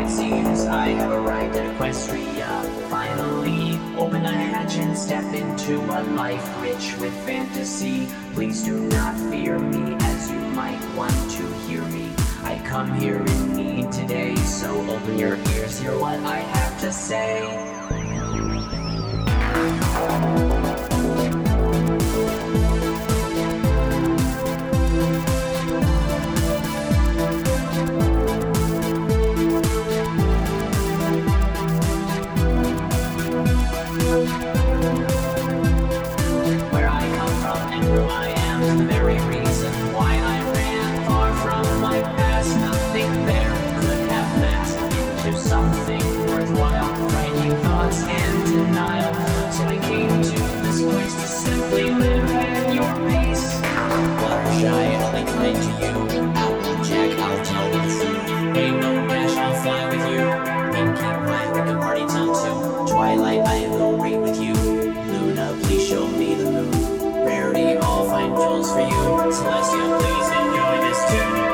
it seems I have arrived at Equestria. Finally, open a hatch and step into a life rich with fantasy. Please do not fear me, as you might want to hear me. I come here in need today, so open your ears, hear what I have to say. Where I come from and who I am, the very reason why I ran far from my past. Nothing there could have passed into something worthwhile. Frightening thoughts and denial. So I came to this place to simply live at your pace. Fluttershy, I'll be kind to you. Applejack, I'll tell the truth. Ain't no dash, I'll fly with you. Pinkie Pie, we can party till 2. Twilight, I will read with you. Luna, please show me the moon. Rarity, I'll find jewels for you. Celestia, please enjoy this tune.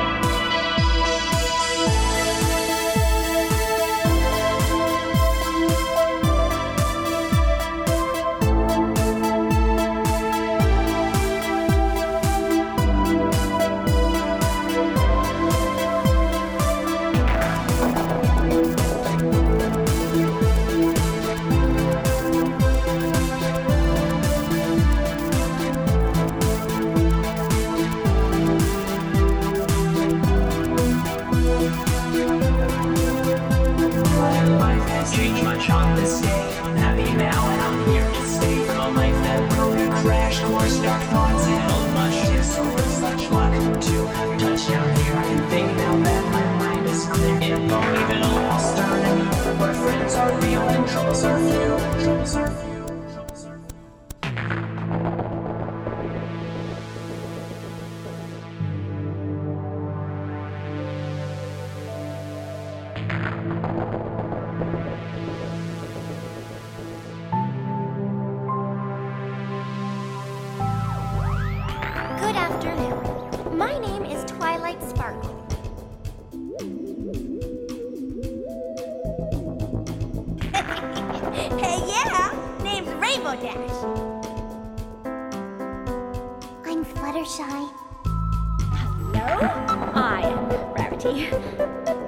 Change much on this day. I'm happy now and I'm here to stay. From a life that will be crash course, dark thoughts and old much over such luck to have you touch down here. I can think now that my mind is clear. It won't even all start anew. Where friends are real and troubles are few. Troubles are few. Good afternoon. My name is Twilight Sparkle. Hey, yeah, name's Rainbow Dash. I'm Fluttershy. Hello, I am Rarity.